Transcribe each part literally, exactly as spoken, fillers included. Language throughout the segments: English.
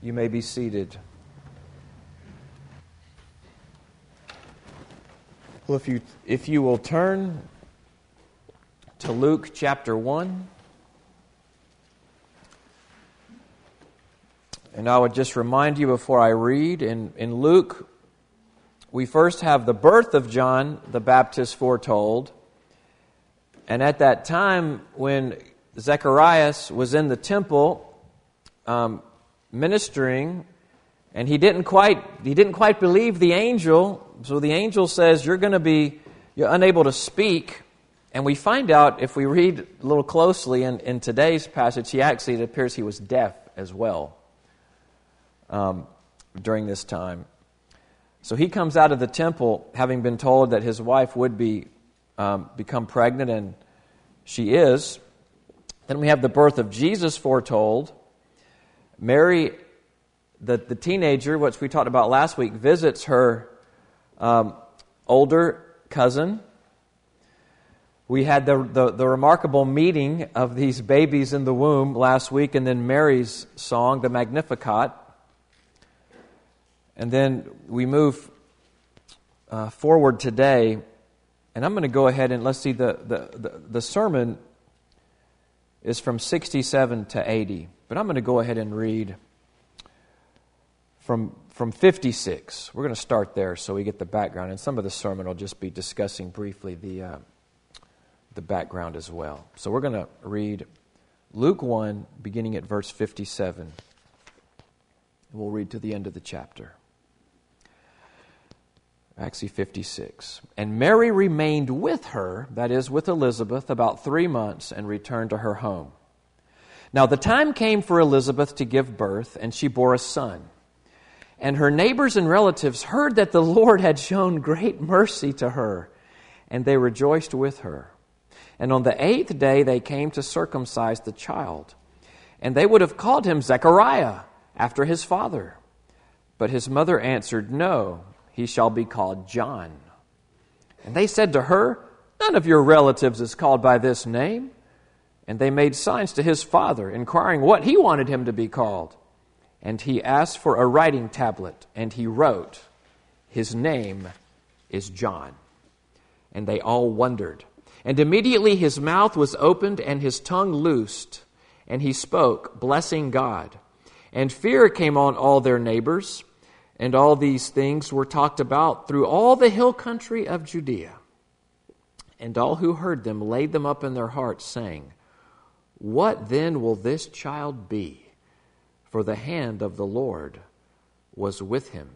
You may be seated. Well, if you if you will turn to Luke chapter one, and I would just remind you before I read, in, in Luke, we first have the birth of John the Baptist foretold, and at that time when Zacharias was in the temple um, ministering, and he didn't quite he didn't quite believe the angel. So the angel says, "You're going to be you're unable to speak." And we find out, if we read a little closely in, in today's passage, he actually, it appears he was deaf as well um, during this time. So he comes out of the temple having been told that his wife would be um, become pregnant, and she is. Then we have the birth of Jesus foretold. Mary, the, the teenager, which we talked about last week, visits her um, older cousin. We had the, the, the remarkable meeting of these babies in the womb last week, and then Mary's song, the Magnificat. And then we move uh, forward today, and I'm going to go ahead and let's see, the, the, the, the sermon is from sixty-seven to eighty. But I'm going to go ahead and read from, from fifty-six. We're going to start there so we get the background, and some of the sermon will just be discussing briefly the, uh, the background as well. So we're going to read Luke one, beginning at verse fifty-seven. And we'll read to the end of the chapter. Actually, fifty-six. And Mary remained with her, that is, with Elizabeth, about three months and returned to her home. Now the time came for Elizabeth to give birth, and she bore a son. And her neighbors and relatives heard that the Lord had shown great mercy to her, and they rejoiced with her. And on the eighth day they came to circumcise the child. And they would have called him Zechariah, after his father. But his mother answered, "No, he shall be called John." And they said to her, "None of your relatives is called by this name." And they made signs to his father, inquiring what he wanted him to be called. And he asked for a writing tablet, and he wrote, "His name is John." And they all wondered. And immediately his mouth was opened and his tongue loosed, and he spoke, blessing God. And fear came on all their neighbors, and all these things were talked about through all the hill country of Judea. And all who heard them laid them up in their hearts, saying, "What then will this child be? For the hand of the Lord was with him."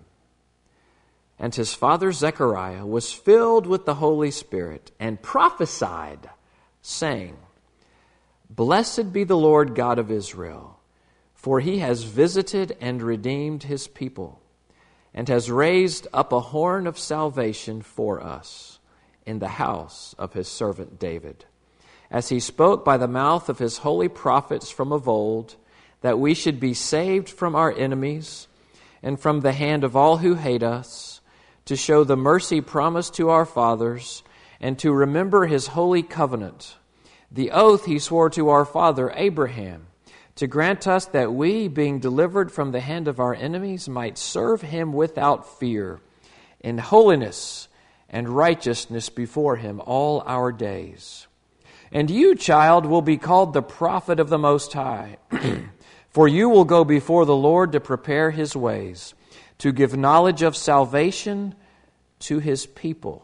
And his father Zechariah was filled with the Holy Spirit and prophesied, saying, "Blessed be the Lord God of Israel, for he has visited and redeemed his people, and has raised up a horn of salvation for us in the house of his servant David, as he spoke by the mouth of his holy prophets from of old, that we should be saved from our enemies and from the hand of all who hate us, to show the mercy promised to our fathers, and to remember his holy covenant, the oath he swore to our father Abraham, to grant us that we, being delivered from the hand of our enemies, might serve him without fear, in holiness and righteousness before him all our days. And you, child, will be called the prophet of the Most High, for you will go before the Lord to prepare his ways, to give knowledge of salvation to his people,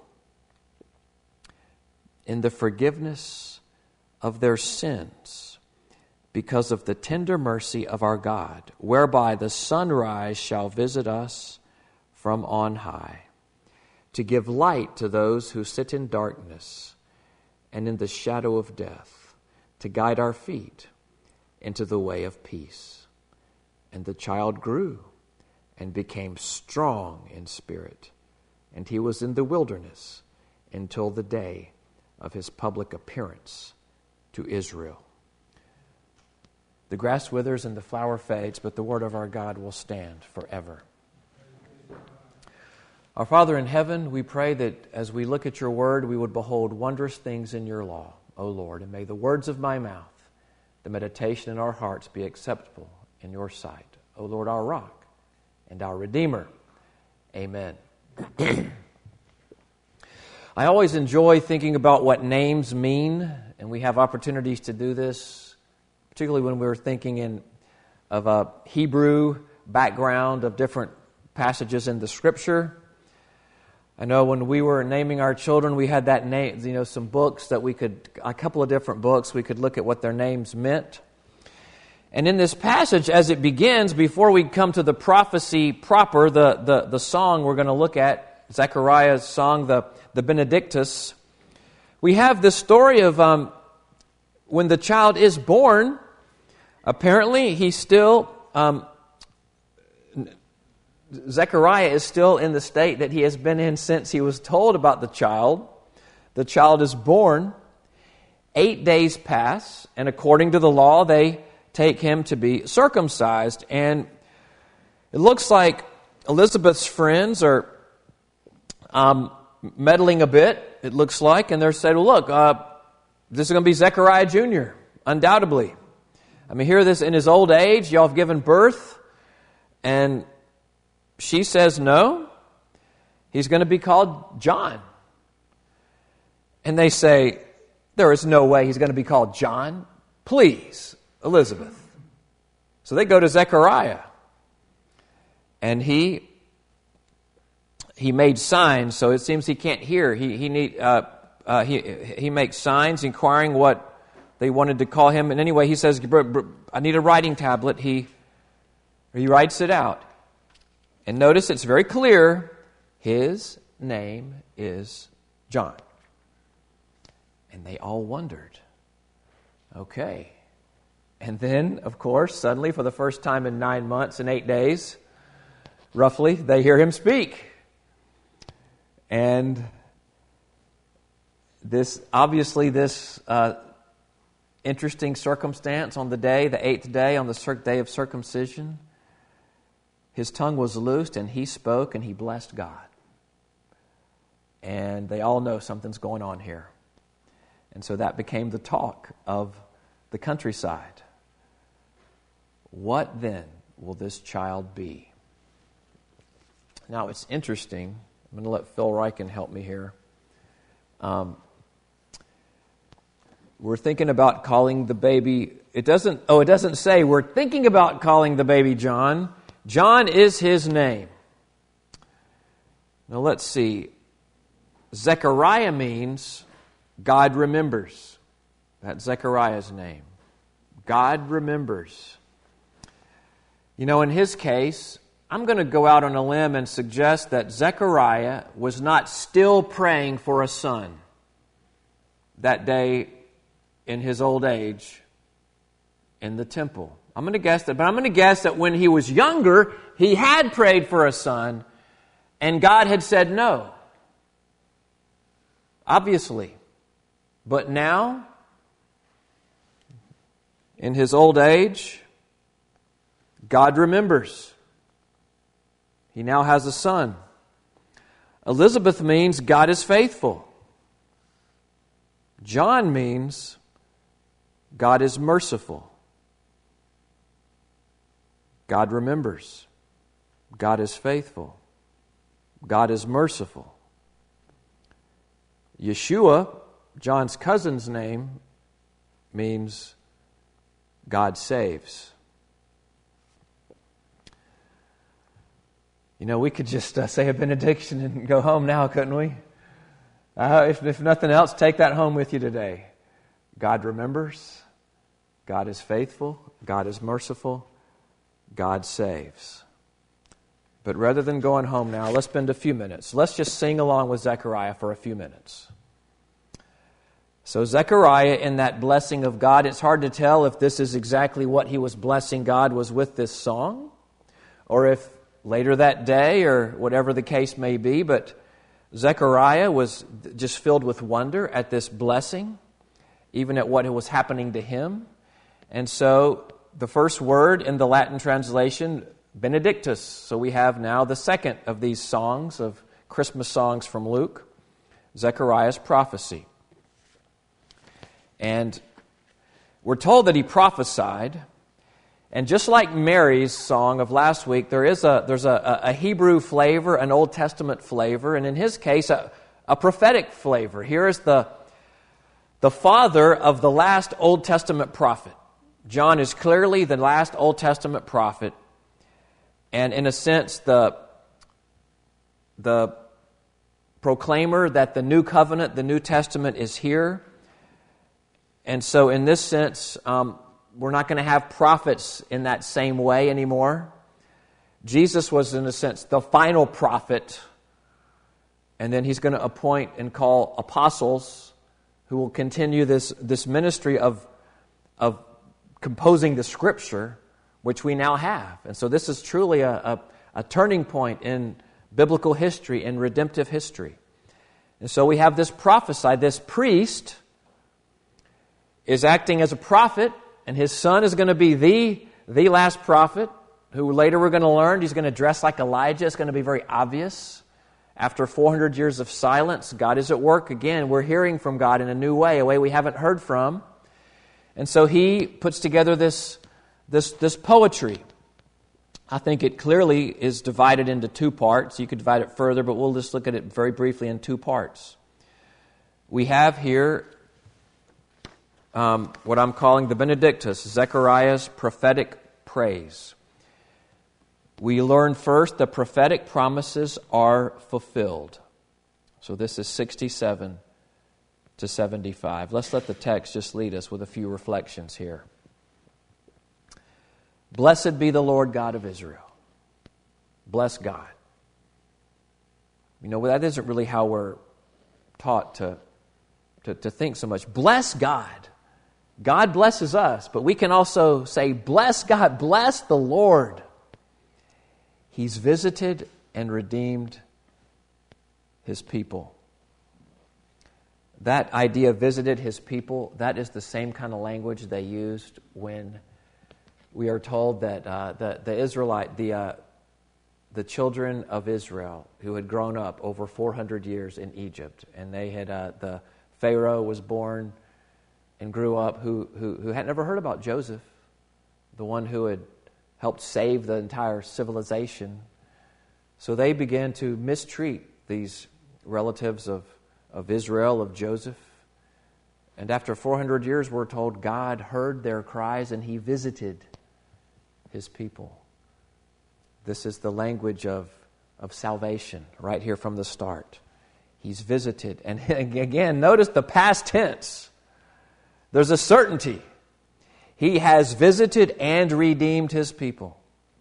in the forgiveness of their sins, because of the tender mercy of our God, whereby the sunrise shall visit us from on high, to give light to those who sit in darkness and in the shadow of death, to guide our feet into the way of peace." And the child grew and became strong in spirit, and he was in the wilderness until the day of his public appearance to Israel. The grass withers and the flower fades, but the word of our God will stand forever. Our Father in heaven, we pray that as we look at your word, we would behold wondrous things in your law, O Lord, and may the words of my mouth, the meditation in our hearts be acceptable in your sight, O Lord, our rock and our Redeemer. Amen. I always enjoy thinking about what names mean, and we have opportunities to do this, particularly when we're thinking in of a Hebrew background of different passages in the Scripture. I know when we were naming our children, we had that name, you know, some books that we could, a couple of different books, we could look at what their names meant. And in this passage, as it begins, before we come to the prophecy proper, the, the, the song we're going to look at, Zechariah's song, the, the Benedictus, we have this story of um, when the child is born, apparently he's still, um, Zechariah is still in the state that he has been in since he was told about the child. The child is born, eight days pass, and according to the law, they take him to be circumcised. And it looks like Elizabeth's friends are um, meddling a bit, it looks like, and they're saying, well, look, uh, this is going to be Zechariah Junior, undoubtedly. I mean, here this in his old age, y'all have given birth, and she says no, he's going to be called John. And they say, there is no way he's going to be called John. Please, Elizabeth. So they go to Zechariah. And he he made signs, so it seems he can't hear. He he need uh, uh, he he makes signs inquiring what they wanted to call him. And anyway, he says, I need a writing tablet. He he writes it out. And notice it's very clear, his name is John. And they all wondered. Okay. And then, of course, suddenly for the first time in nine months and eight days, roughly, they hear him speak. And this, obviously this uh, interesting circumstance on the day, the eighth day, on the cir- day of circumcision, his tongue was loosed and he spoke and he blessed God. And they all know something's going on here. And so that became the talk of the countryside. What then will this child be? Now it's interesting. I'm going to let Phil Ryken help me here. Um, we're thinking about calling the baby, it doesn't, oh, it doesn't say we're thinking about calling the baby John. John is his name. Now let's see. Zechariah means God remembers. That's Zechariah's name. God remembers. You know, in his case, I'm going to go out on a limb and suggest that Zechariah was not still praying for a son that day in his old age in the temple. I'm going to guess that, but I'm going to guess that when he was younger, he had prayed for a son, and God had said no. Obviously. But now, in his old age, God remembers. He now has a son. Elizabeth means God is faithful. John means God is merciful. God remembers. God is faithful. God is merciful. Yeshua, John's cousin's name, means God saves. You know, we could just uh, say a benediction and go home now, couldn't we? Uh, if, if nothing else, take that home with you today. God remembers. God is faithful. God is merciful. God saves. But rather than going home now, let's spend a few minutes. Let's just sing along with Zechariah for a few minutes. So Zechariah, in that blessing of God, it's hard to tell if this is exactly what he was blessing God was with this song, or if later that day, or whatever the case may be, but Zechariah was just filled with wonder at this blessing, even at what was happening to him. And so the first word in the Latin translation, Benedictus. So we have now the second of these songs, of Christmas songs from Luke, Zechariah's prophecy. And we're told that he prophesied, And just like Mary's song of last week, there is a there's a, a Hebrew flavor, an Old Testament flavor, and in his case, a, a prophetic flavor. Here is the, the father of the last Old Testament prophet. John is clearly the last Old Testament prophet, and in a sense, the, the proclaimer that the new covenant, the New Testament, is here. And so in this sense, um, we're not going to have prophets in that same way anymore. Jesus was, in a sense, the final prophet, and then he's going to appoint and call apostles who will continue this, this ministry of, of composing the Scripture, which we now have. And so this is truly a, a, a turning point in biblical history, in redemptive history. And so we have this prophesy, this priest is acting as a prophet, and his son is going to be the, the last prophet, who later we're going to learn he's going to dress like Elijah. It's going to be very obvious. After four hundred years of silence, God is at work again. We're hearing from God in a new way, a way we haven't heard from. And so he puts together this, this, this poetry. I think it clearly is divided into two parts. You could divide it further, but we'll just look at it very briefly in two parts. We have here um, what I'm calling the Benedictus, Zechariah's prophetic praise. We learn first the prophetic promises are fulfilled. So this is sixty-seven to seventy-five. Let's let the text just lead us with a few reflections here. Blessed be the Lord God of Israel. Bless God. You know, that isn't really how we're taught to, to, to think so much. Bless God. God blesses us, but we can also say, bless God, bless the Lord. He's visited and redeemed His people. That idea, visited His people, that is the same kind of language they used when we are told that uh, the, the Israelite, the, uh, the children of Israel who had grown up over four hundred years in Egypt, and they had, uh, the Pharaoh was born and grew up who, who, who had never heard about Joseph, the one who had helped save the entire civilization. So they began to mistreat these relatives of, of Israel, of Joseph. And after four hundred years, we're told God heard their cries and He visited His people. This is the language of, of salvation right here from the start. He's visited. And again, notice the past tense. There's a certainty. He has visited and redeemed His people.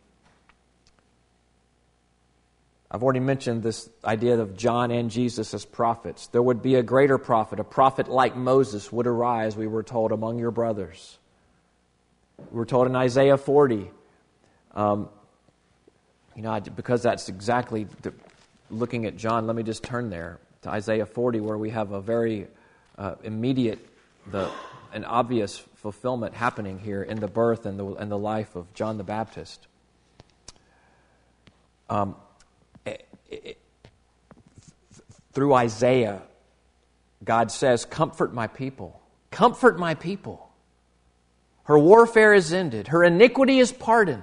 I've already mentioned this idea of John and Jesus as prophets. There would be a greater prophet, a prophet like Moses would arise, we were told, among your brothers. We were told in Isaiah forty, um, you know, because that's exactly the, looking at John, let me just turn there to Isaiah forty, where we have a very uh, immediate, the an obvious fulfillment happening here in the birth and the and the life of John the Baptist. Um, it, it, through Isaiah, God says, "Comfort my people, comfort my people. Her warfare is ended, her iniquity is pardoned."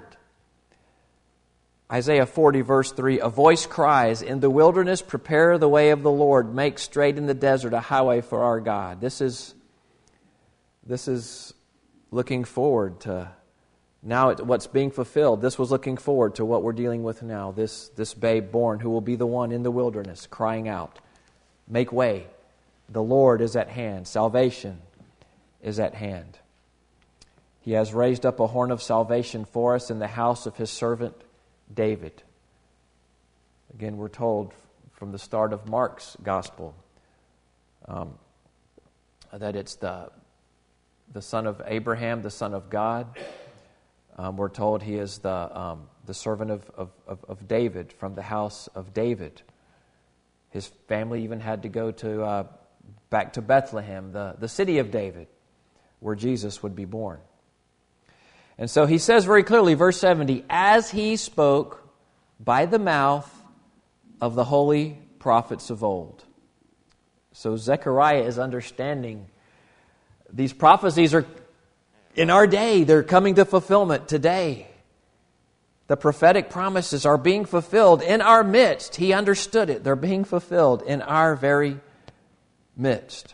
Isaiah forty, verse three, a voice cries, "In the wilderness, prepare the way of the Lord, make straight in the desert a highway for our God." This is This is looking forward to now what's being fulfilled. This was looking forward to what we're dealing with now. This, this babe born who will be the one in the wilderness crying out, "Make way. The Lord is at hand. Salvation is at hand." He has raised up a horn of salvation for us in the house of His servant David. Again, we're told from the start of Mark's gospel um, that it's the the son of Abraham, the son of God. Um, we're told he is the um, the servant of, of, of David, from the house of David. His family even had to go to uh, back to Bethlehem, the, the city of David, where Jesus would be born. And so he says very clearly, verse seventy, as he spoke by the mouth of the holy prophets of old. So Zechariah is understanding these prophecies are in our day, they're coming to fulfillment today. The prophetic promises are being fulfilled in our midst. He understood it. They're being fulfilled in our very midst.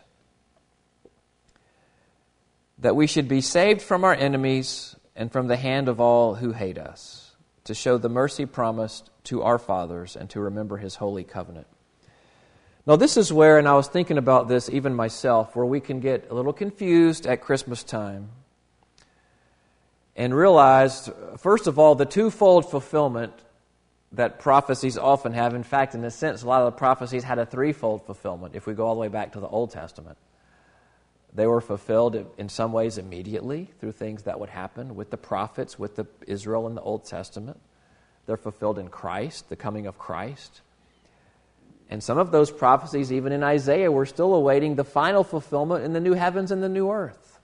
That we should be saved from our enemies and from the hand of all who hate us, to show the mercy promised to our fathers and to remember His holy covenant. Now this is where, and I was thinking about this even myself, where we can get a little confused at Christmas time and realize, first of all, the twofold fulfillment that prophecies often have. In fact, in a sense, a lot of the prophecies had a threefold fulfillment if we go all the way back to the Old Testament. They were fulfilled in some ways immediately through things that would happen with the prophets, with the Israel in the Old Testament. They're fulfilled in Christ, the coming of Christ. And some of those prophecies, even in Isaiah, we're still awaiting the final fulfillment in the new heavens and the new earth.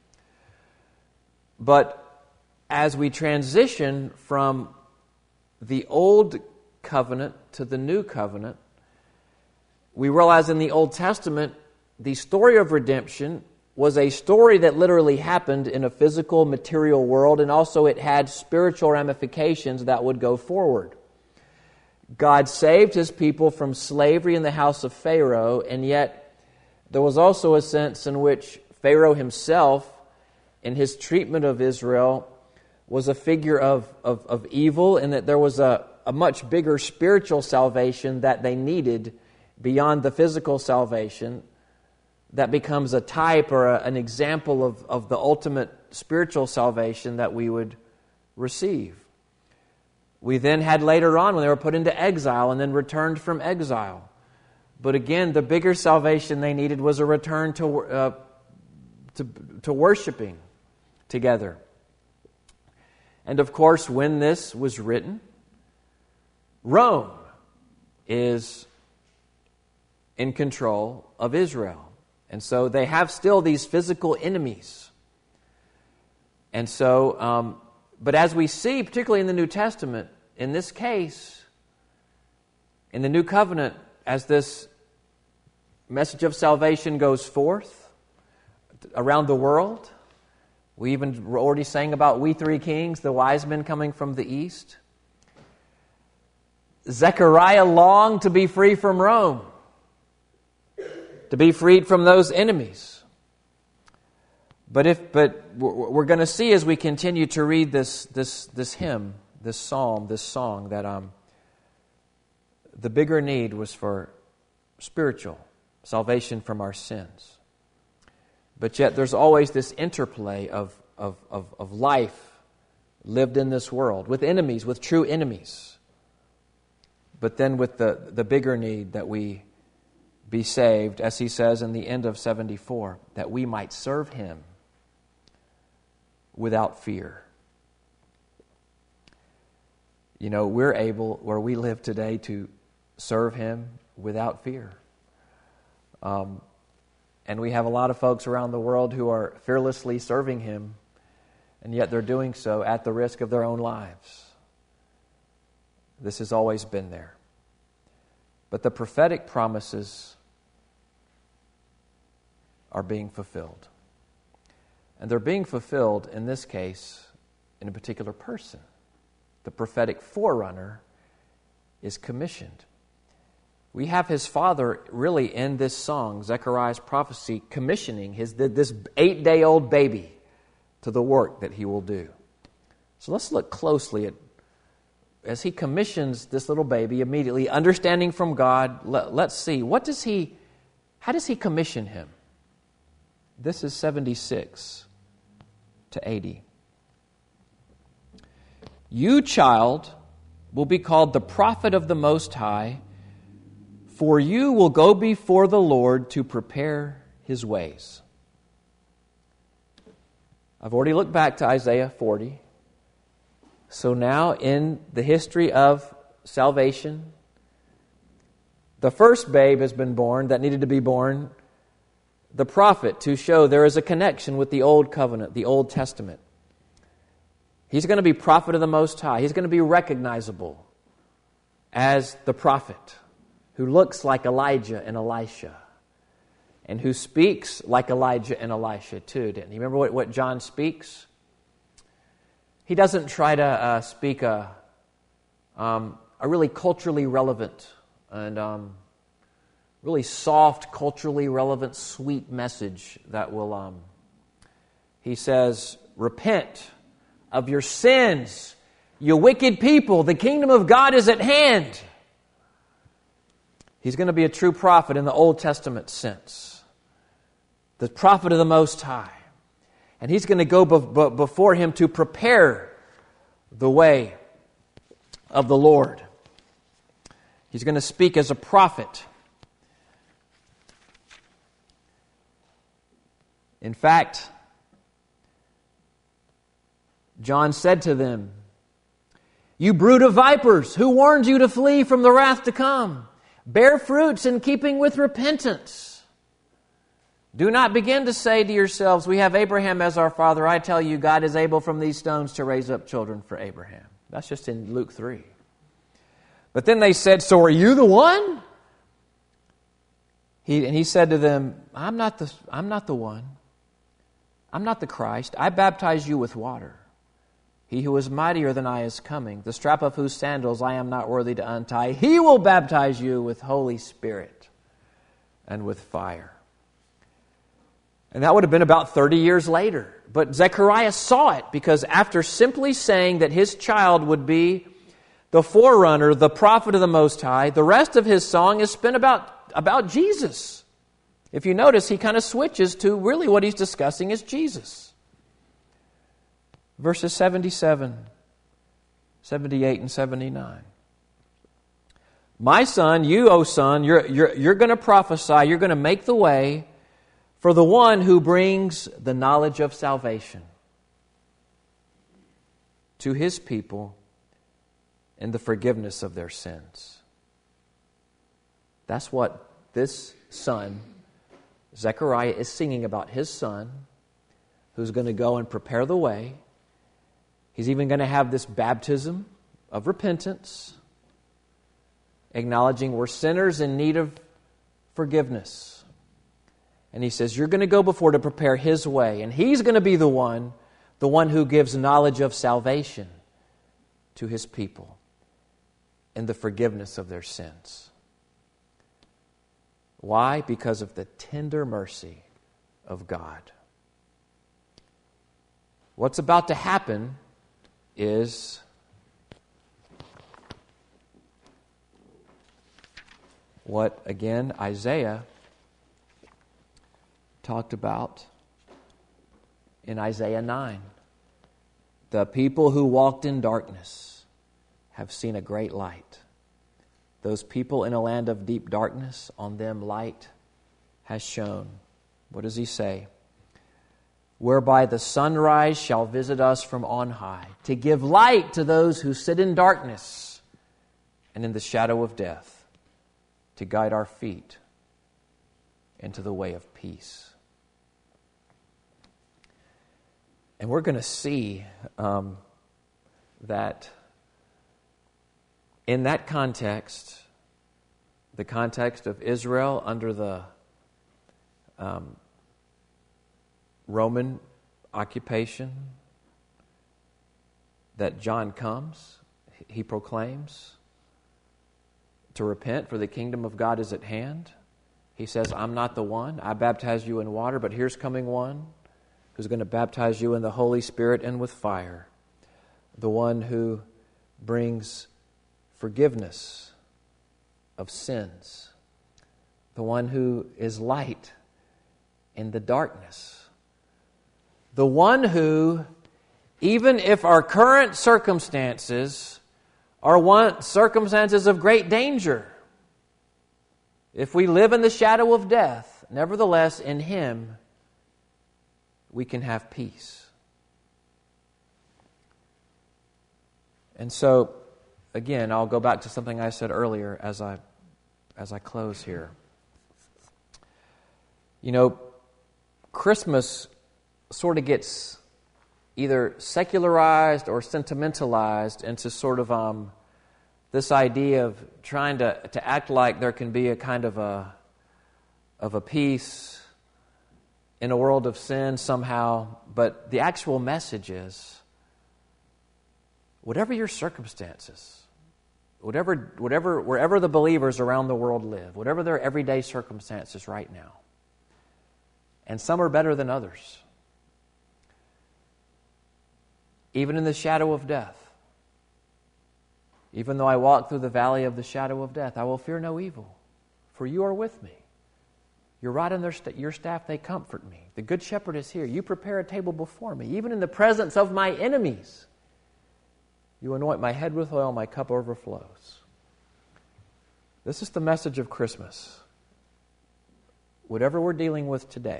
But as we transition from the old covenant to the new covenant, we realize in the Old Testament, the story of redemption was a story that literally happened in a physical, material world, and also it had spiritual ramifications that would go forward. God saved His people from slavery in the house of Pharaoh, and yet there was also a sense in which Pharaoh himself, in his treatment of Israel, was a figure of, of, of evil, and that there was a, a much bigger spiritual salvation that they needed beyond the physical salvation that becomes a type or a, an example of, of the ultimate spiritual salvation that we would receive. We then had later on when they were put into exile and then returned from exile. But again, the bigger salvation they needed was a return to, uh, to, to worshiping together. And of course, when this was written, Rome is in control of Israel. And so they have still these physical enemies. And so, um, but as we see, particularly in the New Testament, in this case, in the New Covenant, as this message of salvation goes forth around the world, we even were already sang about we three kings, the wise men coming from the east. Zechariah longed to be free from Rome, to be freed from those enemies. But if, but we're going to see as we continue to read this this this hymn, this psalm, this song, that um the bigger need was for spiritual salvation from our sins. But yet there's always this interplay of of of, of life lived in this world with enemies, with true enemies. But then with the, the bigger need that we be saved, as he says in the end of seventy-four, that we might serve Him without fear. You know, we're able, where we live today, to serve Him without fear. Um, and we have a lot of folks around the world who are fearlessly serving Him, and yet they're doing so at the risk of their own lives. This has always been there. But the prophetic promises are being fulfilled. And they're being fulfilled, in this case, in a particular person. The prophetic forerunner is commissioned. We have his father really in this song, Zechariah's prophecy, commissioning his this eight-day-old baby to the work that he will do. So let's look closely at, as he commissions this little baby, immediately understanding from God, let, let's see, what does he, how does he commission him? This is seventy-six to eighty. You, child, will be called the prophet of the Most High, for you will go before the Lord to prepare His ways. I've already looked back to Isaiah forty. So now in the history of salvation, the first babe has been born that needed to be born, the prophet, to show there is a connection with the Old Covenant, the Old Testament. He's going to be prophet of the Most High. He's going to be recognizable as the prophet who looks like Elijah and Elisha. and who speaks like Elijah and Elisha too, didn't he? Remember what, what John speaks? He doesn't try to uh, speak a, um, a really culturally relevant and um, really soft, culturally relevant, sweet message that will, um, he says, repent of your sins, you wicked people, the kingdom of God is at hand. He's going to be a true prophet in the Old Testament sense, the prophet of the Most High. And he's going to go be- be- before him to prepare the way of the Lord. He's going to speak as a prophet. In fact, John said to them, "You brood of vipers, who warned you to flee from the wrath to come? Bear fruits in keeping with repentance. Do not begin to say to yourselves, we have Abraham as our father. I tell you, God is able from these stones to raise up children for Abraham." That's just in Luke three. But then they said, "So are you the one?" He, and he said to them, I'm not the, I'm not the one. I'm not the Christ. I baptize you with water. He who is mightier than I is coming, the strap of whose sandals I am not worthy to untie. He will baptize you with Holy Spirit and with fire. And that would have been about thirty years later. But Zechariah saw it, because after simply saying that his child would be the forerunner, the prophet of the Most High, the rest of his song is spent about, about Jesus. If you notice, he kind of switches to really what he's discussing is Jesus. Verses seventy-seven, seventy-eight, and seventy-nine. My son, you, O son, you're, you're, you're going to prophesy, you're going to make the way for the one who brings the knowledge of salvation to his people and the forgiveness of their sins. That's what this son, Zechariah, is singing about, his son, who's going to go and prepare the way. He's even going to have this baptism of repentance, acknowledging we're sinners in need of forgiveness. And he says, you're going to go before to prepare his way. And he's going to be the one, the one who gives knowledge of salvation to his people and the forgiveness of their sins. Why? Because of the tender mercy of God. What's about to happen is what, again, Isaiah talked about in Isaiah nine. The people who walked in darkness have seen a great light. Those people in a land of deep darkness, on them light has shone. What does he say? Whereby the sunrise shall visit us from on high, to give light to those who sit in darkness and in the shadow of death, to guide our feet into the way of peace. And we're going to see um, that in that context, the context of Israel under the um, Roman occupation, that John comes, he proclaims to repent, for the kingdom of God is at hand. He says, I'm not the one. I baptize you in water, but here's coming one who's going to baptize you in the Holy Spirit and with fire. The one who brings forgiveness of sins. The one who is light in the darkness. The one who, even if our current circumstances are one circumstances of great danger, if we live in the shadow of death, nevertheless in Him we can have peace. And so, again, I'll go back to something I said earlier as I as I close here. You know, Christmas sort of gets either secularized or sentimentalized into sort of um, this idea of trying to, to act like there can be a kind of a of a peace in a world of sin somehow, but the actual message is, whatever your circumstances, whatever, whatever, wherever the believers around the world live, whatever their everyday circumstances right now, and some are better than others, even in the shadow of death, even though I walk through the valley of the shadow of death, I will fear no evil, for you are with me. Your rod and their st- your staff, they comfort me. The good shepherd is here. You prepare a table before me, even in the presence of my enemies. You anoint my head with oil, my cup overflows. This is the message of Christmas. Whatever we're dealing with today,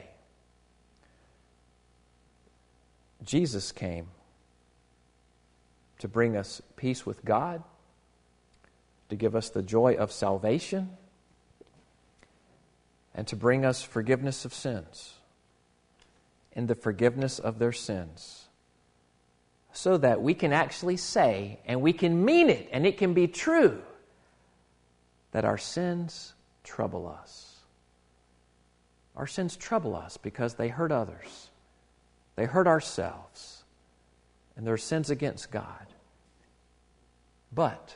Jesus came to bring us peace with God, to give us the joy of salvation, and to bring us forgiveness of sins, and the forgiveness of their sins, so that we can actually say, and we can mean it, and it can be true, that our sins trouble us. Our sins trouble us because they hurt others. They hurt ourselves. And they're sins against God. But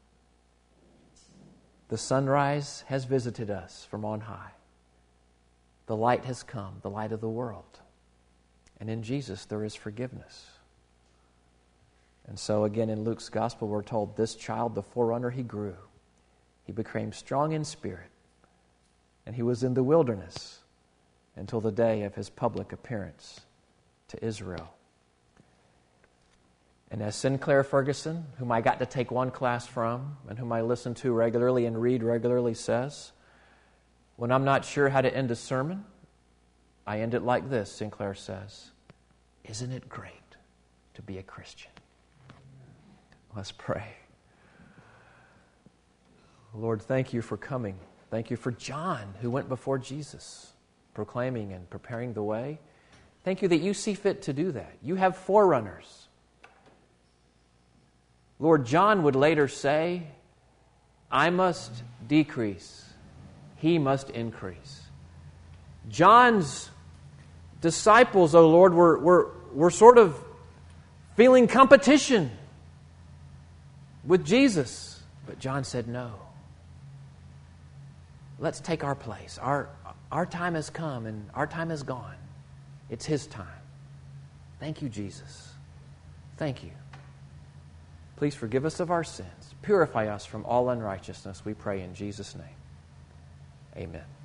the sunrise has visited us from on high. The light has come, the light of the world. And in Jesus there is forgiveness. And so again in Luke's gospel we're told, this child, the forerunner, he grew. He became strong in spirit. And he was in the wilderness until the day of his public appearance to Israel. And as Sinclair Ferguson, whom I got to take one class from and whom I listen to regularly and read regularly, says, when I'm not sure how to end a sermon, I end it like this, Sinclair says, isn't it great to be a Christian? Let's pray. Lord, thank you for coming. Thank you for John, who went before Jesus, proclaiming and preparing the way. Thank you that you see fit to do that. You have forerunners. Lord, John would later say, I must decrease, he must increase. John's disciples, oh Lord, were, were, were sort of feeling competition with Jesus. But John said, no. Let's take our place. Our, our time has come and our time is gone. It's his time. Thank you, Jesus. Thank you. Please forgive us of our sins. Purify us from all unrighteousness, we pray in Jesus' name. Amen.